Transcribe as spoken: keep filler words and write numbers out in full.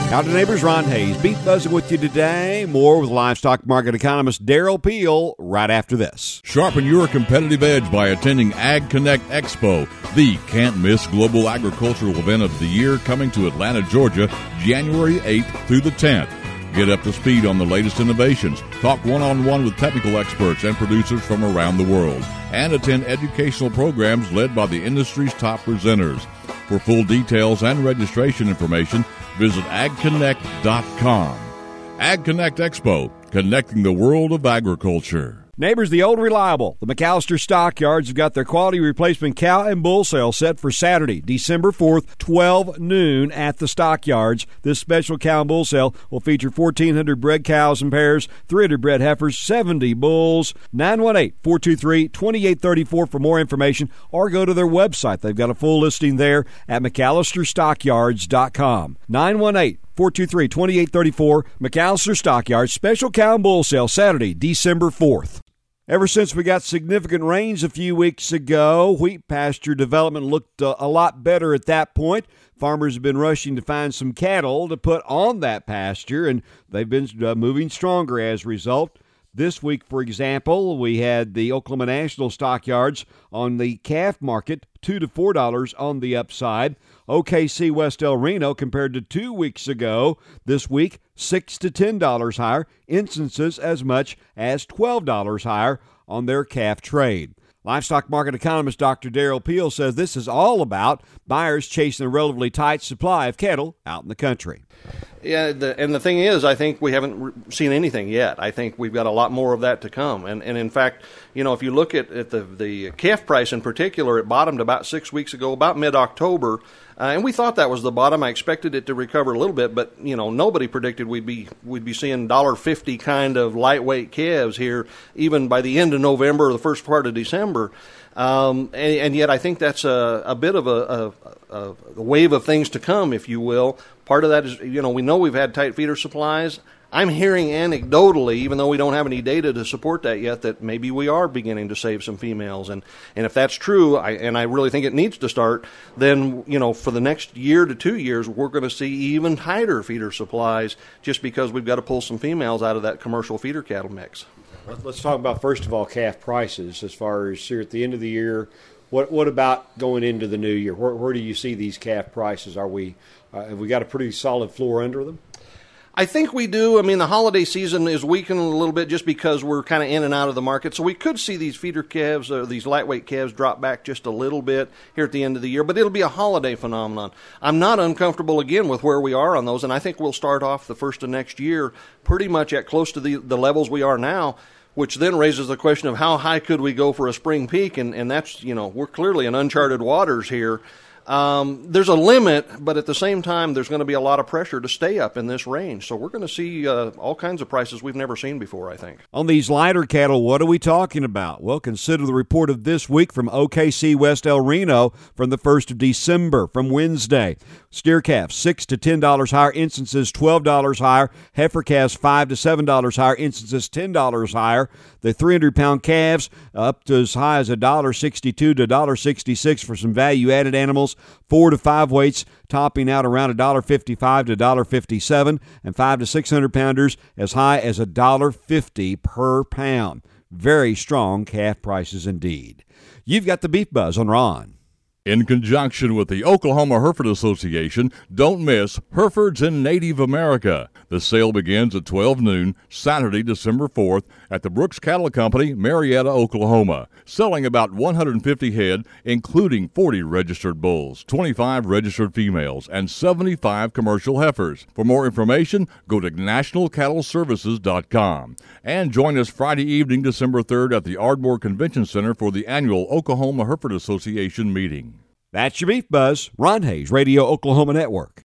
Out to Neighbors, Ron Hayes. Beef buzzing with you today. More with livestock market economist Darrell Peel right after this. Sharpen your competitive edge by attending Ag Connect Expo, the can't-miss global agricultural event of the year, coming to Atlanta, Georgia, January eighth through the tenth. Get up to speed on the latest innovations, talk one-on-one with technical experts and producers from around the world, and attend educational programs led by the industry's top presenters. For full details and registration information, visit ag connect dot com. Ag Connect Expo, connecting the world of agriculture. Neighbors, the old reliable. The McAllister Stockyards have got their quality replacement cow and bull sale set for Saturday, December fourth, twelve noon at the Stockyards. This special cow and bull sale will feature fourteen hundred bred cows and pairs, three hundred bred heifers, seventy bulls. nine one eight, four two three, two eight three four for more information, or go to their website. They've got a full listing there at mcallister stockyards dot com. nine one eight, four two three, two eight three four, McAllister Stockyards, special cow and bull sale Saturday, December fourth. Ever since we got significant rains a few weeks ago, wheat pasture development looked uh, a lot better at that point. Farmers have been rushing to find some cattle to put on that pasture, and they've been uh, moving stronger as a result. This week, for example, we had the Oklahoma National Stockyards on the calf market, two to four dollars on the upside. O K C West El Reno, compared to two weeks ago, this week, six to ten dollars higher, instances as much as twelve dollars higher on their calf trade. Livestock market economist Doctor Darrell Peel says this is all about buyers chasing a relatively tight supply of cattle out in the country. Yeah, the, and the thing is, I think we haven't re- seen anything yet. I think we've got a lot more of that to come. And, and in fact, you know, if you look at, at the, the calf price in particular, it bottomed about six weeks ago, about mid-October. Uh, and we thought that was the bottom. I expected it to recover a little bit, but you know nobody predicted we'd be we'd be seeing one dollar fifty kind of lightweight calves here, even by the end of November or the first part of December. Um, and, and yet, I think that's a, a bit of a, a, a wave of things to come, if you will. Part of that is, you know, we know we've had tight feeder supplies. I'm hearing anecdotally, even though we don't have any data to support that yet, that maybe we are beginning to save some females. And, and if that's true, I, and I really think it needs to start, then, you know, for the next year to two years, we're going to see even tighter feeder supplies just because we've got to pull some females out of that commercial feeder cattle mix. Let's talk about, first of all, calf prices as far as here at the end of the year. What what about going into the new year? Where, where do you see these calf prices? Are we uh, have we got a pretty solid floor under them? I think we do. I mean, the holiday season is weakening a little bit just because we're kind of in and out of the market. So we could see these feeder calves or these lightweight calves drop back just a little bit here at the end of the year, but it'll be a holiday phenomenon. I'm not uncomfortable, again, with where we are on those, and I think we'll start off the first of next year pretty much at close to the, the levels we are now, which then raises the question of how high could we go for a spring peak, and, and that's, you know, we're clearly in uncharted waters here. Um, there's a limit, but at the same time, there's going to be a lot of pressure to stay up in this range. So we're going to see uh, all kinds of prices we've never seen before, I think. On these lighter cattle, what are we talking about? Well, consider the report of this week from O K C West El Reno from the first of December, from Wednesday. Steer calves, six to ten dollars higher, instances twelve dollars higher. Heifer calves, five to seven dollars higher, instances ten dollars higher. The three hundred pound calves, up to as high as one dollar sixty-two to one dollar sixty-six for some value-added animals. Four to five weights topping out around one dollar fifty-five to one dollar fifty-seven, and five to six hundred pounders as high as one dollar fifty per pound. Very strong calf prices indeed. You've got the Beef Buzz on Ron. In conjunction with the Oklahoma Hereford Association, don't miss Herefords in Native America. The sale begins at twelve noon, Saturday, December fourth, at the Brooks Cattle Company, Marietta, Oklahoma. Selling about one hundred fifty head, including forty registered bulls, twenty-five registered females, and seventy-five commercial heifers. For more information, go to national cattle services dot com. And join us Friday evening, December third, at the Ardmore Convention Center for the annual Oklahoma Hereford Association meeting. That's your Beef Buzz. Ron Hayes, Radio Oklahoma Network.